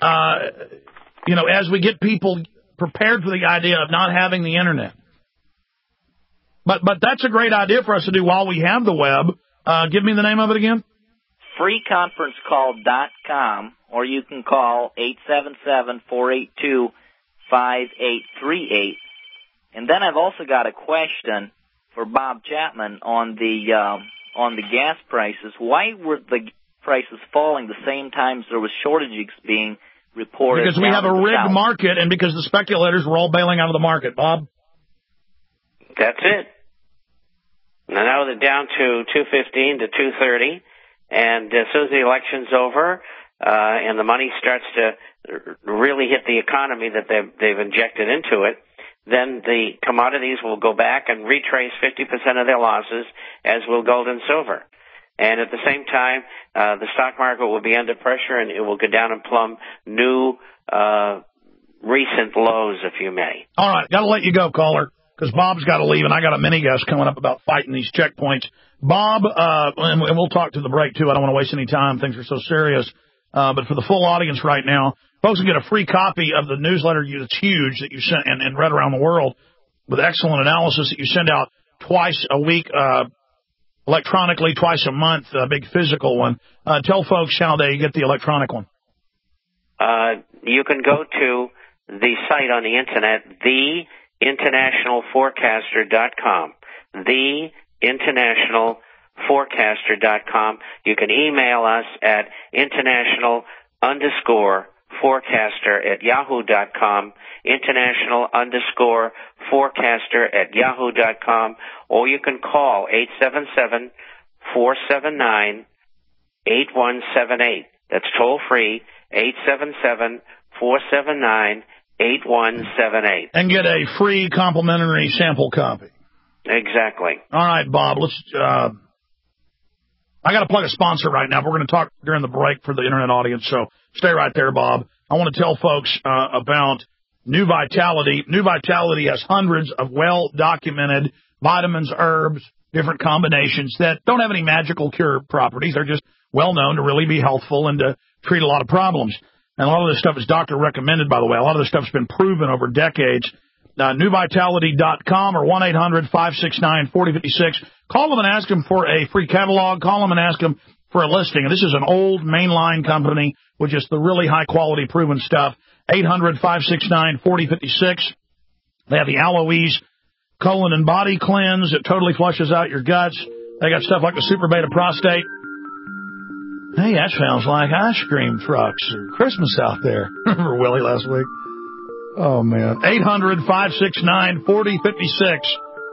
as we get people prepared for the idea of not having the Internet. But that's a great idea for us to do while we have the web. Give me the name of it again. freeconferencecall.com, or you can call 877-482-5838. And then I've also got a question for Bob Chapman on the gas prices. Why were the prices falling the same time there was shortages being reported? Because we have a rigged market, and because the speculators were all bailing out of the market. Bob? That's it. Now they're down to 215 to 230, and as soon as the election's over and the money starts to really hit the economy that they've injected into it, then the commodities will go back and retrace 50% of their losses, as will gold and silver. And at the same time, the stock market will be under pressure, and it will go down and plumb new recent lows, if you may. All right, got to let you go, caller, because Bob's got to leave, and I got a mini guest coming up about fighting these checkpoints. Bob, and we'll talk to the break, too. I don't want to waste any time. Things are so serious. But for the full audience right now, folks can get a free copy of the newsletter that's huge that you sent and read around the world with excellent analysis that you send out twice a week, electronically, twice a month, a big physical one. Tell folks how they get the electronic one. You can go to the site on the Internet, theinternationalforecaster.com. Theinternationalforecaster.com. You can email us at international_forecaster international_forecaster@yahoo.com, international_forecaster@yahoo.com, or you can call 877-479-8178. That's toll free, 877-479-8178. And get a free complimentary sample copy. Exactly. All right, Bob, I got to plug a sponsor right now. We're going to talk during the break for the internet audience, so stay right there, Bob. I want to tell folks about New Vitality. New Vitality has hundreds of well-documented vitamins, herbs, different combinations that don't have any magical cure properties. They're just well-known to really be healthful and to treat a lot of problems. And a lot of this stuff is doctor recommended, by the way. A lot of this stuff's been proven over decades. NewVitality.com or 1-800-569-4056. Call them and ask them for a free catalog. Call them and ask them for a listing. And this is an old mainline company with just the really high-quality proven stuff. 800-569-4056. They have the Aloes colon and body cleanse. It totally flushes out your guts. They got stuff like the Super Beta Prostate. Hey, that sounds like ice cream trucks or Christmas out there. Remember Willie last week? Oh, man. 800-569-4056.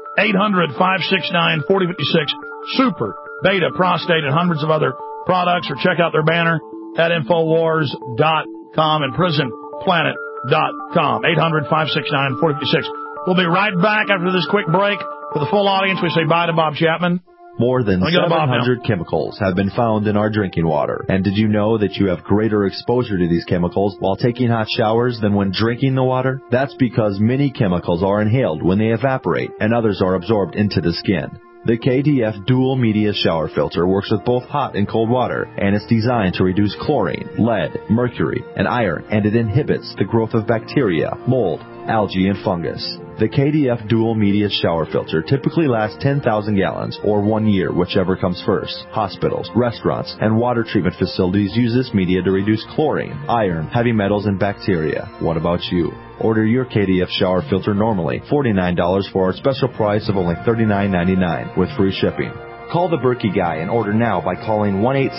800-569-4056. Super Beta Prostate and hundreds of other products. Or check out their banner at Infowars.com and PrisonPlanet.com. 800-569-4056. We'll be right back after this quick break. For the full audience, we say bye to Bob Chapman. More than 700 chemicals have been found in our drinking water. And did you know that you have greater exposure to these chemicals while taking hot showers than when drinking the water? That's because many chemicals are inhaled when they evaporate, and others are absorbed into the skin. The KDF Dual Media Shower Filter works with both hot and cold water, and it's designed to reduce chlorine, lead, mercury, and iron, and it inhibits the growth of bacteria, mold, algae, and fungus. The KDF Dual Media Shower Filter typically lasts 10,000 gallons, or 1 year, whichever comes first. Hospitals, restaurants, and water treatment facilities use this media to reduce chlorine, iron, heavy metals, and bacteria. What about you? Order your KDF shower filter normally, $49 for our special price of only $39.99 with free shipping. Call the Berkey Guy and order now by calling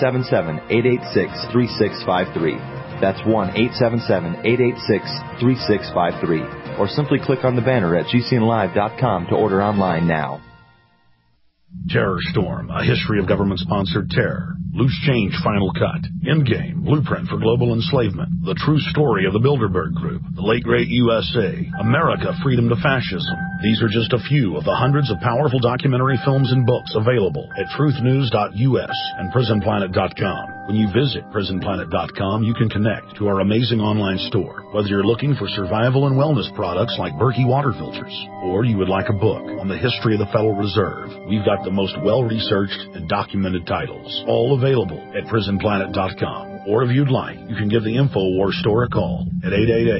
1-877-886-3653. That's 1-877-886-3653. Or simply click on the banner at GCNlive.com to order online now. Terror Storm, a history of government-sponsored terror. Loose Change Final Cut. Endgame, Blueprint for Global Enslavement. The True Story of the Bilderberg Group. The Late Great USA. America, Freedom to Fascism. These are just a few of the hundreds of powerful documentary films and books available at truthnews.us and prisonplanet.com. When you visit prisonplanet.com, you can connect to our amazing online store. Whether you're looking for survival and wellness products like Berkey water filters, or you would like a book on the history of the Federal Reserve, we've got the most well-researched and documented titles, all available at prisonplanet.com. Or if you'd like, you can give the InfoWars store a call at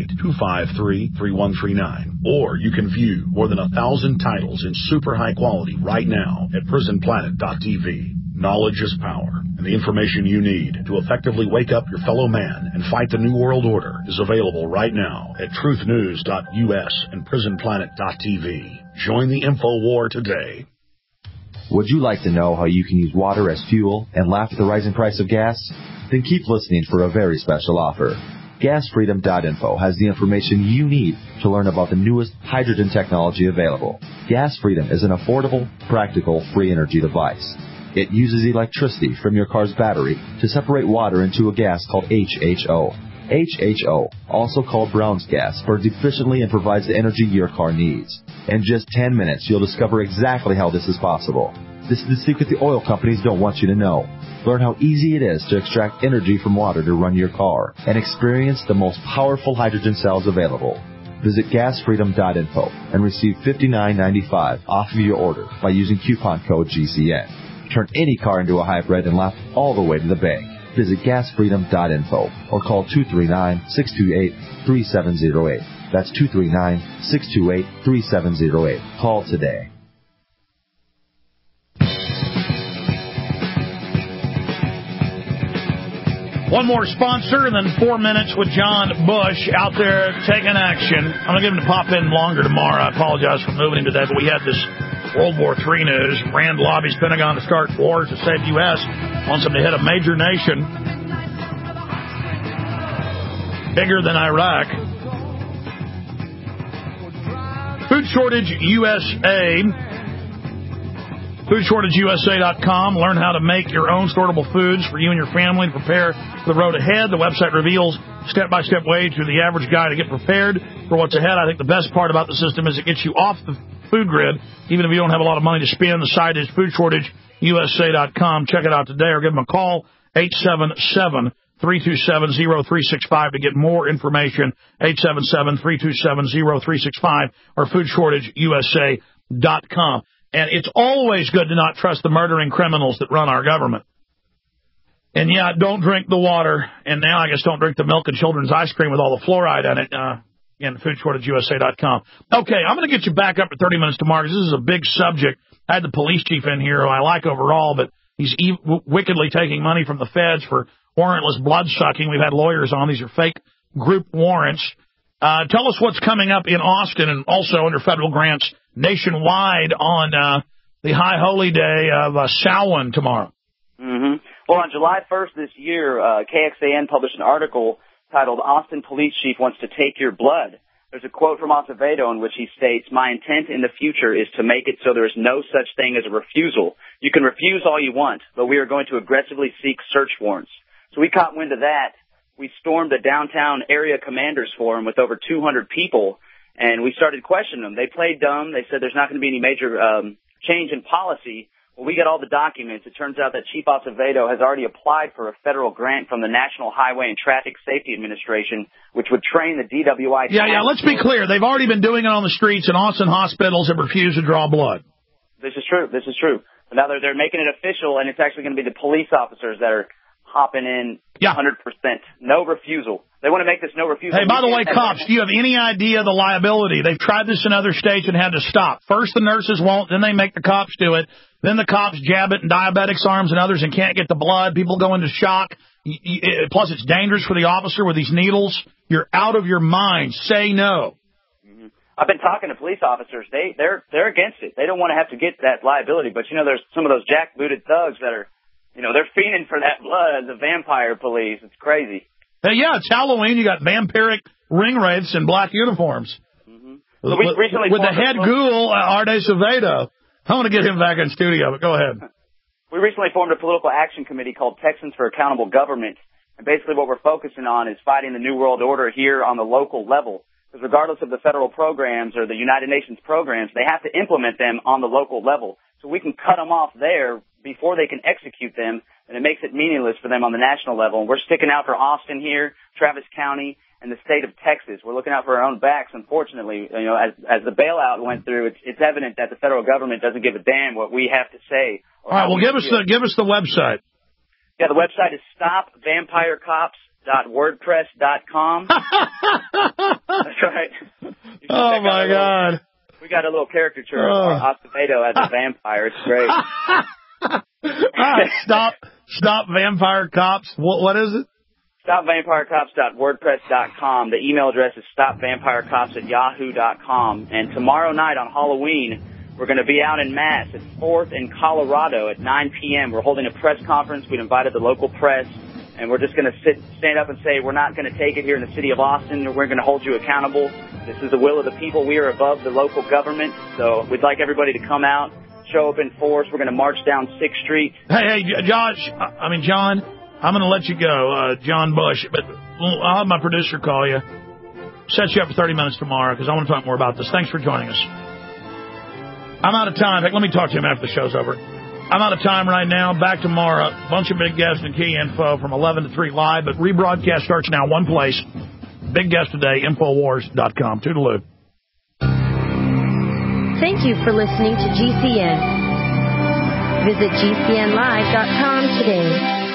888-253-3139. Or you can view more than 1,000 titles in super high quality right now at prisonplanet.tv. Knowledge is power, and the information you need to effectively wake up your fellow man and fight the New World Order is available right now at truthnews.us and prisonplanet.tv. Join the InfoWar today. Would you like to know how you can use water as fuel and laugh at the rising price of gas? Then keep listening for a very special offer. GasFreedom.info has the information you need to learn about the newest hydrogen technology available. Gas Freedom is an affordable, practical, free energy device. It uses electricity from your car's battery to separate water into a gas called HHO. HHO, also called Brown's gas, burns efficiently and provides the energy your car needs. In just 10 minutes, you'll discover exactly how this is possible. This is the secret the oil companies don't want you to know. Learn how easy it is to extract energy from water to run your car and experience the most powerful hydrogen cells available. Visit gasfreedom.info and receive $59.95 off of your order by using coupon code GCN. Turn any car into a hybrid and laugh all the way to the bank. Visit gasfreedom.info or call 239-628-3708. That's 239-628-3708. Call today. One more sponsor and then 4 minutes with John Bush out there taking action. I'm going to give him to pop in longer tomorrow. I apologize for moving him today, but we had this World War III news. Rand lobbies Pentagon to start wars to save U.S. Wants them to hit a major nation. bigger than Iraq. Food Shortage USA. FoodShortageUSA.com. Learn how to make your own storable foods for you and your family to prepare for the road ahead. The website reveals step-by-step way to the average guy to get prepared for what's ahead. I think the best part about the system is it gets you off the food grid, even if you don't have a lot of money to spend. The site is FoodShortageUSA.com. Check it out today or give them a call, 877-327-0365 to get more information, 877-327-0365 or FoodShortageUSA.com. And it's always good to not trust the murdering criminals that run our government. And, yeah, don't drink the water. And now I guess don't drink the milk and children's ice cream with all the fluoride in it. Again, FoodShortageUSA.com. Okay, I'm going to get you back up for 30 minutes tomorrow because this is a big subject. I had the police chief in here who I like overall, but he's wickedly taking money from the feds for warrantless blood sucking. We've had lawyers on. These are fake group warrants. Tell us what's coming up in Austin and also under federal grants nationwide on the High Holy Day of Samhain tomorrow. Mm-hmm. Well, on July 1st this year, KXAN published an article titled Austin Police Chief Wants to Take Your Blood. There's a quote from Acevedo in which he states, "My intent in the future is to make it so there is no such thing as a refusal. You can refuse all you want, but we are going to aggressively seek search warrants." So we caught wind of that. We stormed the downtown area commanders forum with over 200 people, and we started questioning them. They played dumb. They said there's not going to be any major change in policy. Well, we got all the documents. It turns out that Chief Acevedo has already applied for a federal grant from the National Highway and Traffic Safety Administration, which would train the DWI. Yeah, let's be clear. They've already been doing it on the streets, and Austin hospitals have refused to draw blood. This is true. But now they're making it official, and it's actually going to be the police officers that are hopping in 100%. No refusal. They want to make this no refusal. Hey, by the way, cops, do you have any idea the liability? They've tried this in other states and had to stop. First the nurses won't, then they make the cops do it. Then the cops jab it in diabetics' arms and others and can't get the blood. People go into shock. Plus, it's dangerous for the officer with these needles. You're out of your mind. Say no. I've been talking to police officers. They're against it. They don't want to have to get that liability. But, there's some of those jackbooted thugs that are, they're fiending for that blood, the vampire police. It's crazy. Hey, yeah, it's Halloween. You got vampiric ring wraiths in black uniforms. Mm-hmm. So we recently with the head ghoul, Arde Acevedo. I want to get him back in studio, but go ahead. We recently formed a political action committee called Texans for Accountable Government. And basically what we're focusing on is fighting the New World Order here on the local level. Because regardless of the federal programs or the United Nations programs, they have to implement them on the local level. So we can cut them off there before they can execute them, and it makes it meaningless for them on the national level. And we're sticking out for Austin here, Travis County, and the state of Texas. We're looking out for our own backs, unfortunately. As the bailout went through, it's evident that the federal government doesn't give a damn what we have to say. All right, well, give us the website. Yeah, the website is stopvampirecops.wordpress.com. That's right. Oh, my God. We got a little caricature of Acevedo as a vampire. It's great. Stop Vampire Cops. What is it? StopVampireCops.wordpress.com. The email address is StopVampireCops@yahoo.com. And tomorrow night on Halloween, we're going to be out in Mass at 4th in Colorado at 9 p.m. We're holding a press conference. We've invited the local press, and we're just going to stand up and say we're not going to take it here in the city of Austin. We're going to hold you accountable. This is the will of the people. We are above the local government. So we'd like everybody to come out, show up in force. We're going to march down 6th Street. Hey, John, I'm going to let you go, John Bush, but I'll have my producer call you, set you up for 30 minutes tomorrow because I want to talk more about this. Thanks for joining us. I'm out of time. In fact, let me talk to him after the show's over. I'm out of time right now. Back tomorrow. Bunch of big guests and key info from 11 to 3 live, but rebroadcast starts now one place. Big guest today, Infowars.com. Toodaloo. Thank you for listening to GCN. Visit GCNlive.com today.